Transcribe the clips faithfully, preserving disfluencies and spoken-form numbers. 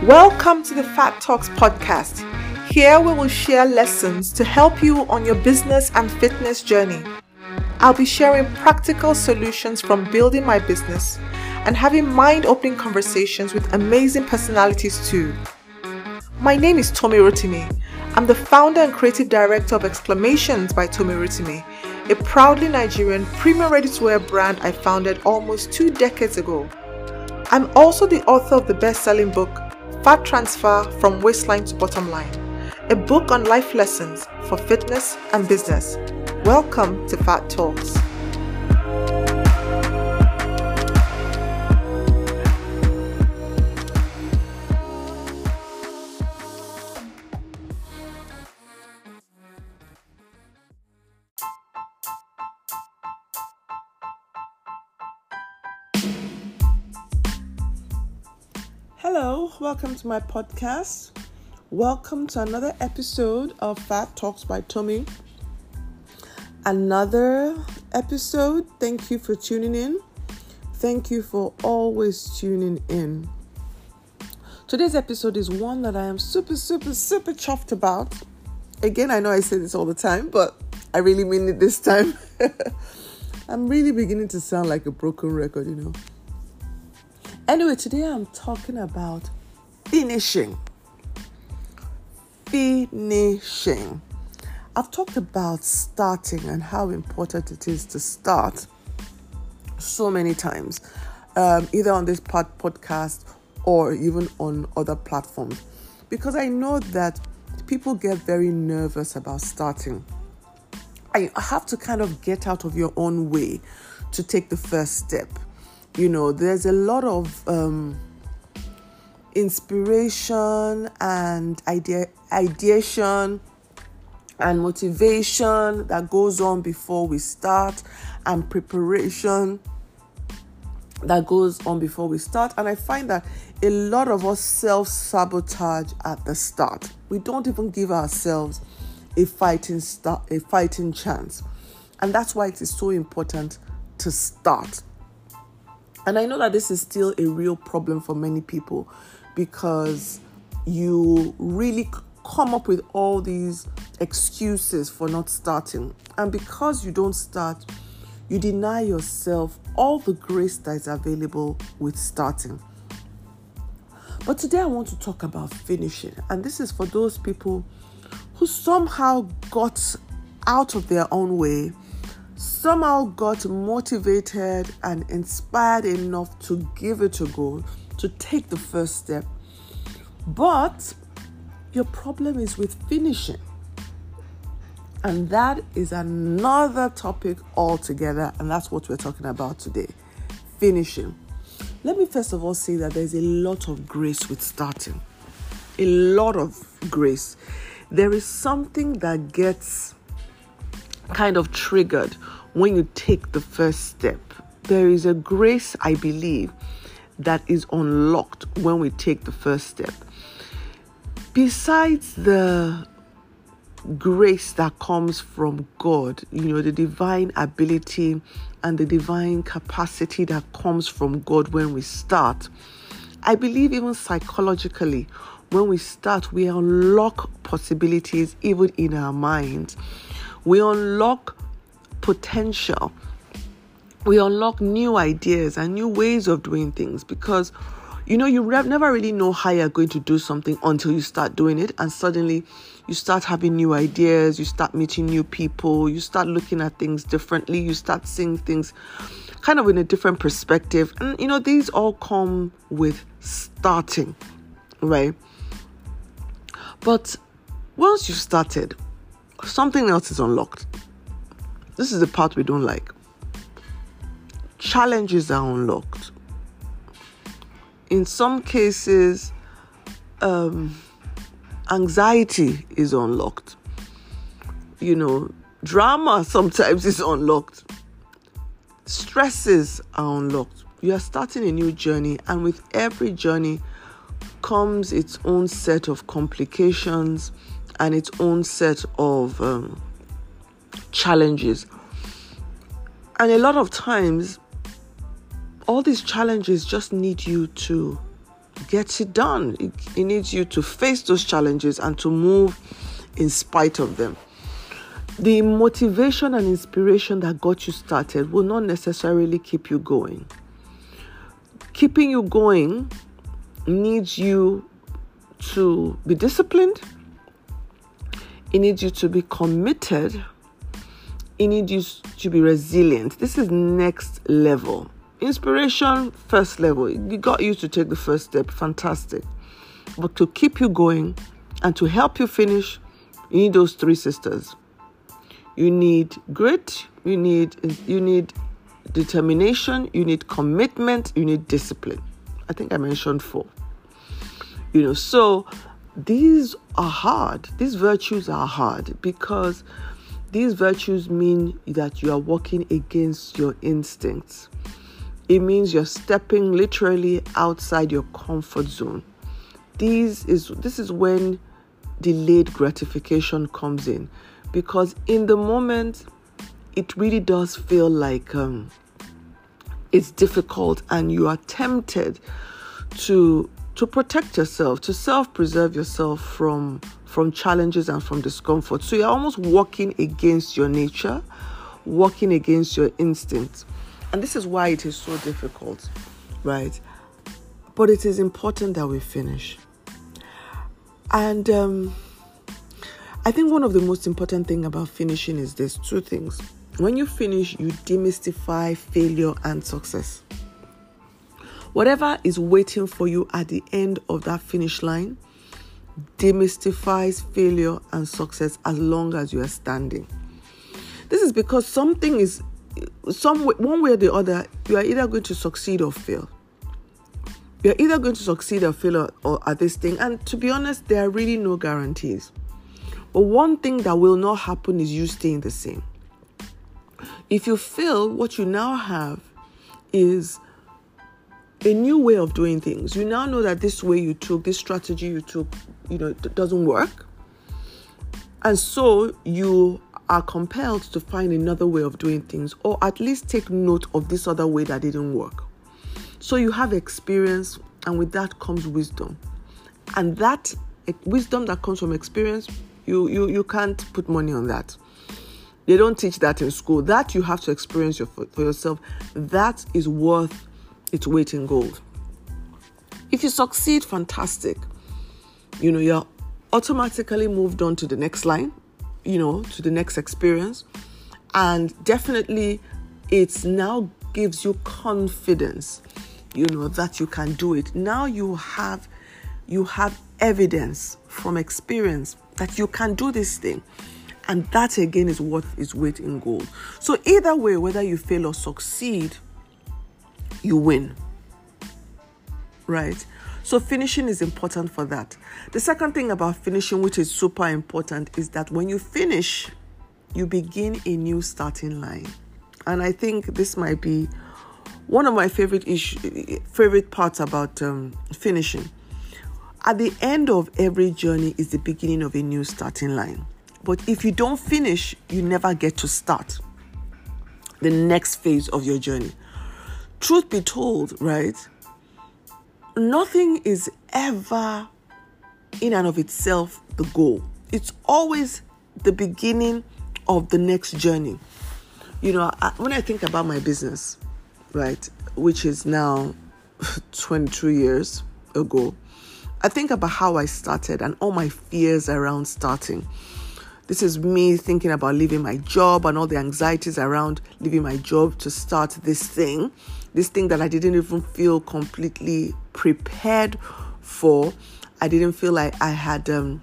Welcome to the Fat Talks podcast. Here we will share lessons to help you on your business and fitness journey. I'll be sharing practical solutions from building my business and having mind-opening conversations with amazing personalities too. My name is Tomi Rotimi. I'm the founder and creative director of Exclamations by Tomi Rotimi, a proudly Nigerian premium ready-to-wear brand I founded almost two decades ago. I'm also the author of the best-selling book, Fat Transfer from Waistline to Bottom Line, a book on life lessons for fitness and business. Welcome to Fat Talks. Hello, welcome to my podcast. Welcome to another episode of Fat Talks by Tomi. Another episode. Thank you for tuning in. Thank you for always tuning in. Today's episode is one that I am super, super, super chuffed about. Again, I know I say this all the time, but I really mean it this time. I'm really beginning to sound like a broken record, you know. Anyway, today I'm talking about finishing. Finishing. I've talked about starting and how important it is to start so many times, um, either on this pod- podcast or even on other platforms, because I know that people get very nervous about starting. I have to kind of get out of your own way to take the first step. You know, there's a lot of um, inspiration and idea, ideation and motivation that goes on before we start, and preparation that goes on before we start. And I find that a lot of us self-sabotage at the start. We don't even give ourselves a fighting start, a fighting chance. And that's why it is so important to start. And I know that this is still a real problem for many people, because you really come up with all these excuses for not starting. And because you don't start, you deny yourself all the grace that is available with starting. But today I want to talk about finishing. And this is for those people who somehow got out of their own way, somehow got motivated and inspired enough to give it a go, to take the first step. But your problem is with finishing. And that is another topic altogether. And that's what we're talking about today. Finishing. Let me first of all say that there's a lot of grace with starting. A lot of grace. There is something that gets kind of triggered when you take the first step. There is a grace, I believe, that is unlocked when we take the first step. Besides the grace that comes from God, you know, the divine ability and the divine capacity that comes from God when we start, I believe even psychologically, when we start, we unlock possibilities even in our minds. We unlock potential. We unlock new ideas and new ways of doing things, because, you know, you re- never really know how you're going to do something until you start doing it. And suddenly you start having new ideas, you start meeting new people, you start looking at things differently, you start seeing things kind of in a different perspective. And, you know, these all come with starting, right? But once you've started, something else is unlocked. This is the part we don't like. Challenges are unlocked. In some cases, um, anxiety is unlocked. You know, drama sometimes is unlocked. Stresses are unlocked. You are starting a new journey, and with every journey comes its own set of complications and its own set of um, challenges. And a lot of times, all these challenges just need you to gets it done. It, it needs you to face those challenges and to move in spite of them. The motivation and inspiration that got you started will not necessarily keep you going. Keeping you going needs you to be disciplined. It needs you to be committed. It needs you to be resilient. This is next level. Inspiration, first level. You got you to take the first step. Fantastic. But to keep you going and to help you finish, you need those three sisters. You need grit, you need you need determination, you need commitment, you need discipline. I think I mentioned four. You know, so these are hard. These virtues are hard because these virtues mean that you are working against your instincts. It means you're stepping literally outside your comfort zone. These is this is when delayed gratification comes in. Because in the moment, it really does feel like um, it's difficult and you are tempted to to protect yourself, to self-preserve yourself from, from challenges and from discomfort. So you're almost working against your nature, working against your instincts. And this is why it is so difficult, right? But it is important that we finish. And um I think one of the most important things about finishing is there's two things. When you finish, you demystify failure and success. Whatever is waiting for you at the end of that finish line demystifies failure and success as long as you are standing. This is because something is, some one way or the other, you are either going to succeed or fail. You are either going to succeed or fail or, or at this thing. And to be honest, there are really no guarantees. But one thing that will not happen is you staying the same. If you fail, what you now have is a new way of doing things. You now know that this way you took, this strategy you took, you know, it doesn't work. And so you are compelled to find another way of doing things, or at least take note of this other way that didn't work. So you have experience, and with that comes wisdom. And that wisdom that comes from experience, You, you you can't put money on that. They don't teach that in school. That you have to experience your, for, for yourself. That is worth its weight in gold. If you succeed, fantastic. You know, you're automatically moved on to the next line, you know, to the next experience. And definitely it now gives you confidence, you know, that you can do it. Now you have, you have evidence from experience that you can do this thing. And that again is worth its weight in gold. So either way, whether you fail or succeed, you win. Right? So finishing is important for that. The second thing about finishing, which is super important, is that when you finish, you begin a new starting line. And I think this might be one of my favorite issue, favorite parts about um, finishing. At the end of every journey is the beginning of a new starting line. But if you don't finish, you never get to start the next phase of your journey. Truth be told, right? Nothing is ever in and of itself the goal. It's always the beginning of the next journey. You know, I, when I think about my business, right, which is now twenty-two years ago, I think about how I started and all my fears around starting. This is me thinking about leaving my job and all the anxieties around leaving my job to start this thing. This thing that I didn't even feel completely prepared for. I didn't feel like I had, um,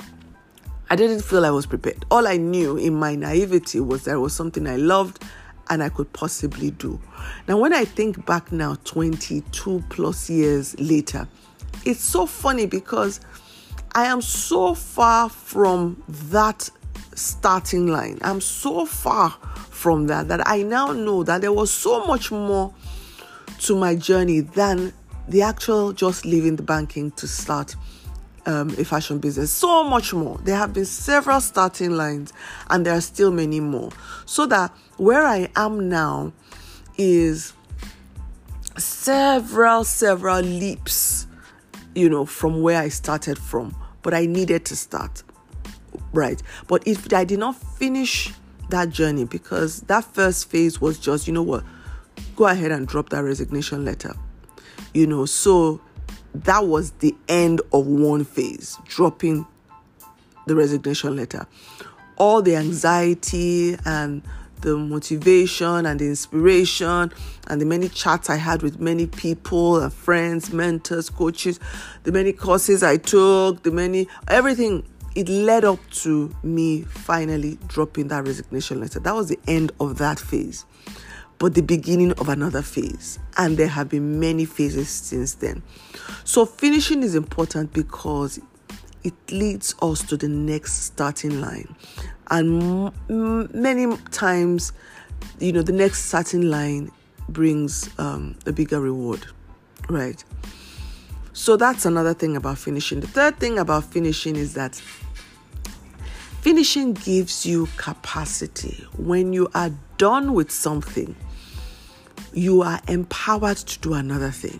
I didn't feel I was prepared. All I knew in my naivety was there was something I loved and I could possibly do. Now, when I think back now, twenty-two plus years later, it's so funny because I am so far from that starting line. I'm so far from that, that I now know that there was so much more to my journey than the actual just leaving the banking to start um, a fashion business. So much more. There have been several starting lines and there are still many more. So that where I am now is several, several leaps you know, from where I started from, but I needed to start, right? But if I did not finish that journey, because that first phase was just, you know what, go ahead and drop that resignation letter, you know, so that was the end of one phase, dropping the resignation letter. All the anxiety and the motivation and the inspiration and the many chats I had with many people and friends, mentors, coaches, the many courses I took, the many, everything, it led up to me finally dropping that resignation letter. That was the end of that phase, but the beginning of another phase. And there have been many phases since then. So finishing is important because it leads us to the next starting line. And m- many times, you know, the next starting line brings um, a bigger reward, right? So that's another thing about finishing. The third thing about finishing is that finishing gives you capacity. When you are done with something, you are empowered to do another thing.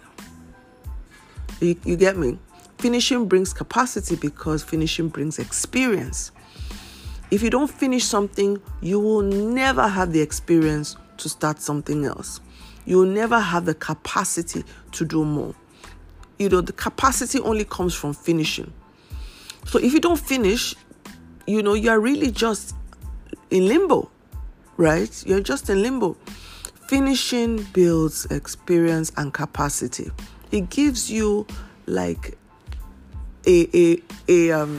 You, you get me? Finishing brings capacity because finishing brings experience. If you don't finish something, you will never have the experience to start something else. You will never have the capacity to do more. You know, the capacity only comes from finishing. So if you don't finish, you know, you're really just in limbo, right? You're just in limbo. Finishing builds experience and capacity. It gives you like a a a um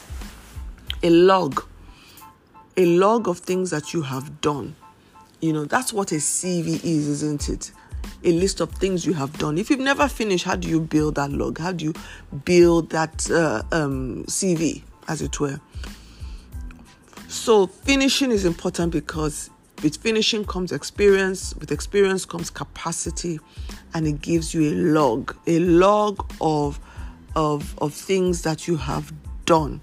a log, a log of things that you have done. You know, that's what a C V is, isn't it? A list of things you have done. If you've never finished, how do you build that log? How do you build that uh, um, C V, as it were? So finishing is important because with finishing comes experience. With experience comes capacity, and it gives you a log, a log of of of things that you have done.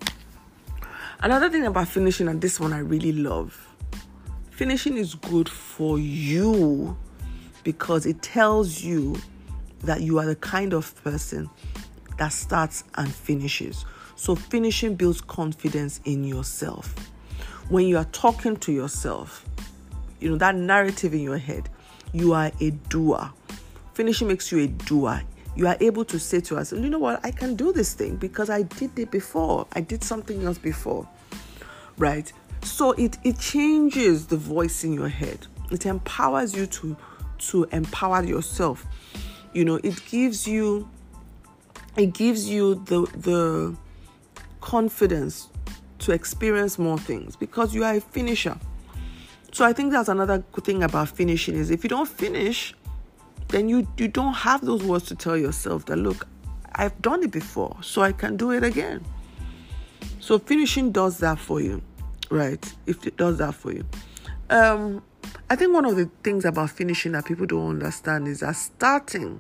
Another thing about finishing, and this one I really love, finishing is good for you because it tells you that you are the kind of person that starts and finishes. So finishing builds confidence in yourself. When you are talking to yourself, you know, that narrative in your head, you are a doer. Finishing makes you a doer. You are able to say to yourself, you know what, I can do this thing because I did it before. I did something else before, right? So it, it changes the voice in your head. It empowers you to, to empower yourself. You know, it gives you, it gives you the, the confidence to experience more things because you are a finisher. So I think that's another good thing about finishing is if you don't finish, then you, you don't have those words to tell yourself that, look, I've done it before, so I can do it again. So finishing does that for you, right? If it does that for you. Um, I think one of the things about finishing that people don't understand is that starting,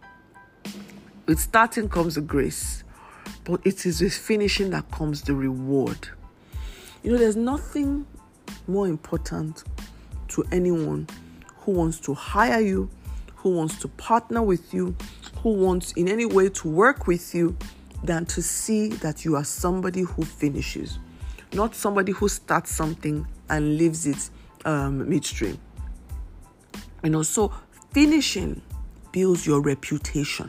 with starting comes the grace, but it is with finishing that comes the reward. You know, there's nothing more important to anyone who wants to hire you, who wants to partner with you, who wants in any way to work with you, than to see that you are somebody who finishes, not somebody who starts something and leaves it um, midstream. You know, so finishing builds your reputation.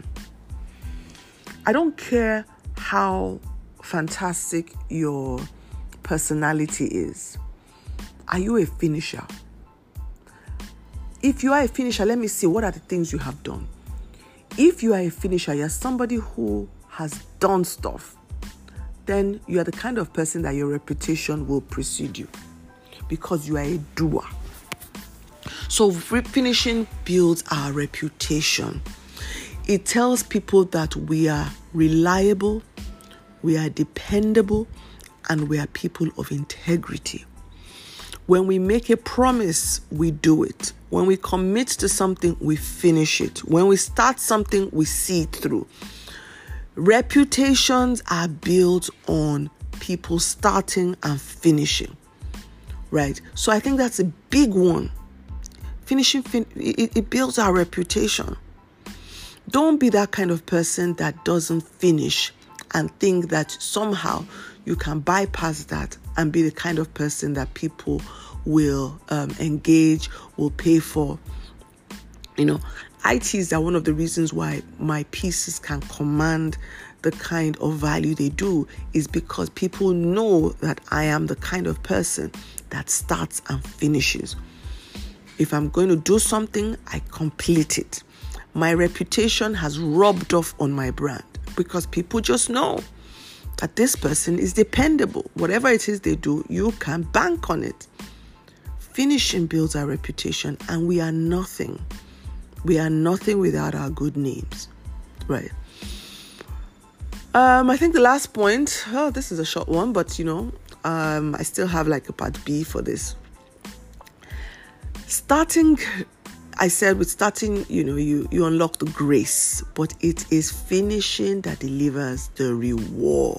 I don't care how fantastic your personality is. Are you a finisher? If you are a finisher, let me see, what are the things you have done? If you are a finisher, you're somebody who has done stuff, then you are the kind of person that your reputation will precede you because you are a doer. So finishing builds our reputation. It tells people that we are reliable, we are dependable, and we are people of integrity. When we make a promise, we do it. When we commit to something, we finish it. When we start something, we see it through. Reputations are built on people starting and finishing, right? So I think that's a big one. Finishing, fin- it, it builds our reputation. Don't be that kind of person that doesn't finish and think that somehow you can bypass that and be the kind of person that people will um, engage, will pay for. You know, I Ts are one of the reasons why my pieces can command the kind of value they do, is because people know that I am the kind of person that starts and finishes. If I'm going to do something, I complete it. My reputation has rubbed off on my brand because people just know that this person is dependable. Whatever it is they do, you can bank on it. Finishing builds our reputation, and we are nothing. We are nothing without our good names, right? Um, I think the last point, oh, this is a short one, but you know, um, I still have like a part B for this. Starting, I said with starting, you know, you, you unlock the grace, but it is finishing that delivers the reward.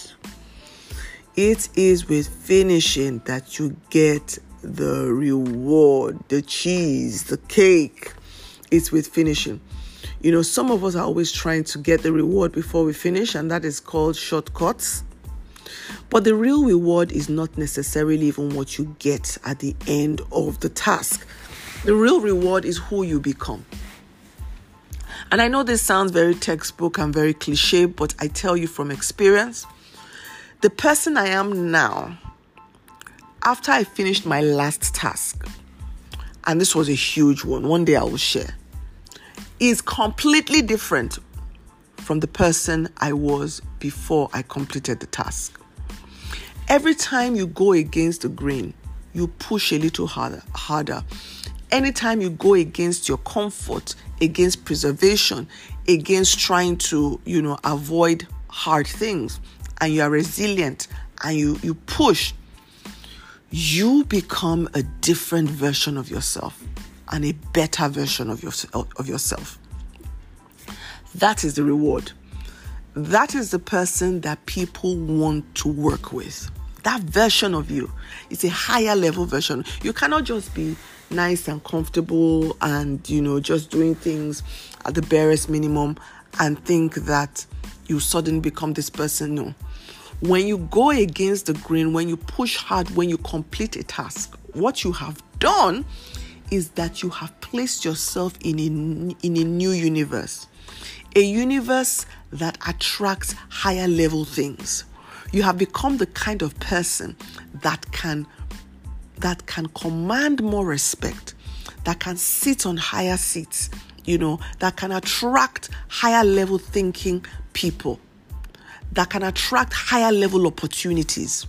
It is with finishing that you get the reward, the cheese, the cake. It's with finishing. You know, some of us are always trying to get the reward before we finish, and that is called shortcuts. But the real reward is not necessarily even what you get at the end of the task. The real reward is who you become. And I know this sounds very textbook and very cliche, but I tell you from experience, the person I am now, after I finished my last task, and this was a huge one, one day I will share, is completely different from the person I was before I completed the task. Every time you go against the grain, you push a little harder, harder. Anytime you go against your comfort, against preservation, against trying to, you know, avoid hard things, and you are resilient and you, you push, you become a different version of yourself and a better version of, your, of yourself. That is the reward. That is the person that people want to work with. That version of you is a higher level version. You cannot just be nice and comfortable and, you know, just doing things at the barest minimum and think that you suddenly become this person. No. When you go against the grain, when you push hard, when you complete a task, what you have done is that you have placed yourself in a, in a new universe. A universe that attracts higher level things. You have become the kind of person that can that can command more respect, that can sit on higher seats, you know, that can attract higher level thinking people, that can attract higher level opportunities.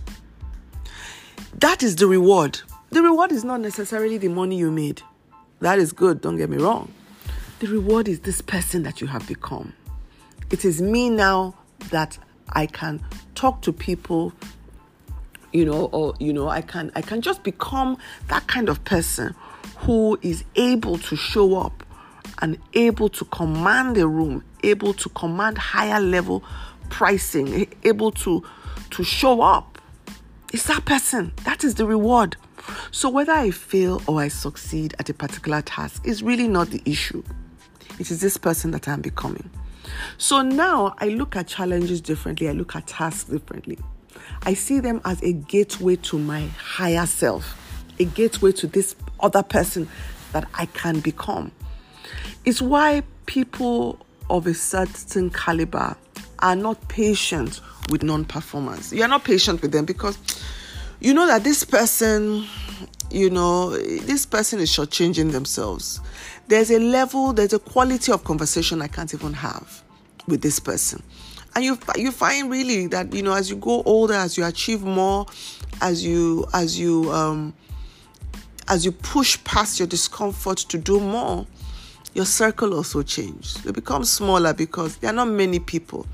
That is the reward. The reward is not necessarily the money you made. That is good, don't get me wrong. The reward is this person that you have become. It is me now that I can talk to people, you know, or, you know, I can, I can just become that kind of person who is able to show up and able to command a room, able to command higher level pricing, able to, to show up. It's that person. That is the reward. So whether I fail or I succeed at a particular task is really not the issue. It is this person that I'm becoming. So now I look at challenges differently. I look at tasks differently. I see them as a gateway to my higher self, a gateway to this other person that I can become. It's why people of a certain caliber are not patient with non-performance. You're not patient with them because you know that this person, you know, this person is shortchanging themselves. There's a level, there's a quality of conversation I can't even have with this person. And you you find really that, you know, as you go older, as you achieve more, as you as you um as you push past your discomfort to do more, your circle also changes. They become smaller because there are not many people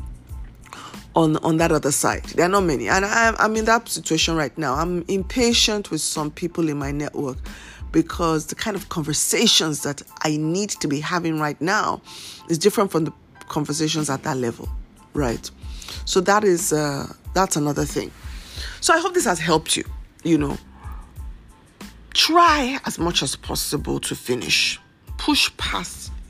on on that other side. There are not many. And I'm, I'm in that situation right now. I'm impatient with some people in my network because the kind of conversations that I need to be having right now is different from the conversations at that level, right? So that is, uh, that's another thing. So I hope this has helped you, you know. Try as much as possible to finish. Push past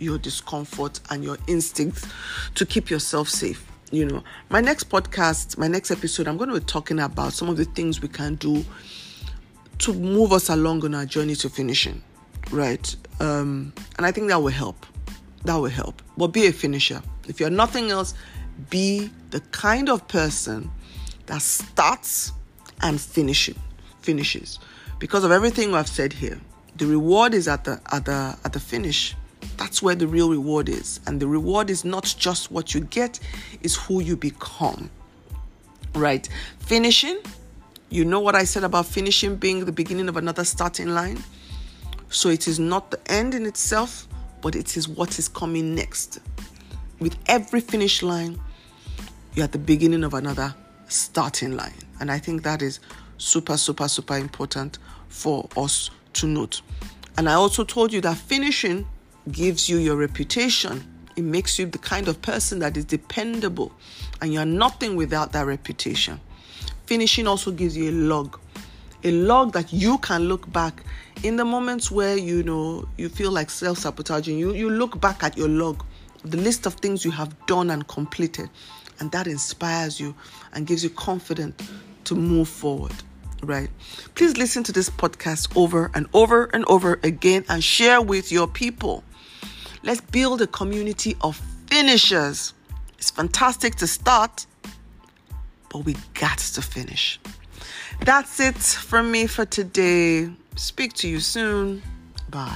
your discomfort and your instincts to keep yourself safe. You know, my next podcast, my next episode, I'm going to be talking about some of the things we can do to move us along on our journey to finishing, right? Um, and I think that will help. That will help. But be a finisher. If you're nothing else, be the kind of person that starts and finishes. Finishes, because of everything I've said here. The reward is at the at the at the finish. That's where the real reward is, and the reward is not just what you get; it's who you become. Right? Finishing. You know what I said about finishing being the beginning of another starting line. So it is not the end in itself, but it is what is coming next. With every finish line, you're at the beginning of another starting line. And I think that is super, super, super important for us to note. And I also told you that finishing gives you your reputation. It makes you the kind of person that is dependable, and you're nothing without that reputation. Finishing also gives you a log, a log that you can look back in the moments where, you know, you feel like self-sabotaging. You, you look back at your log, the list of things you have done and completed, and that inspires you and gives you confidence to move forward, right? Please listen to this podcast over and over and over again and share with your people. Let's build a community of finishers. It's fantastic to start, but we got to finish. That's it from me for today. Speak to you soon. Bye.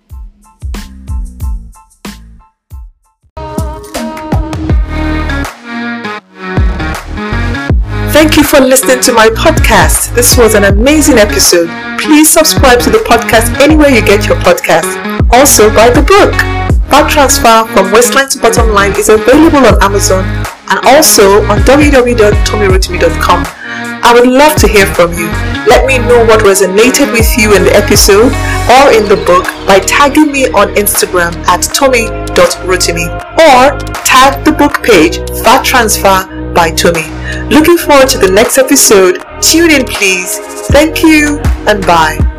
Thank you for listening to my podcast. This was an amazing episode. Please subscribe to the podcast anywhere you get your podcast. Also, buy the book. Fat Transfer from Waistline to Bottom Line is available on Amazon and also on w w w dot tommy rotimi dot com. I would love to hear from you. Let me know what resonated with you in the episode or in the book by tagging me on Instagram at tommy dot rotimi or tag the book page Fat Transfer by Tommy. Looking forward to the next episode. Tune in, please. Thank you and bye.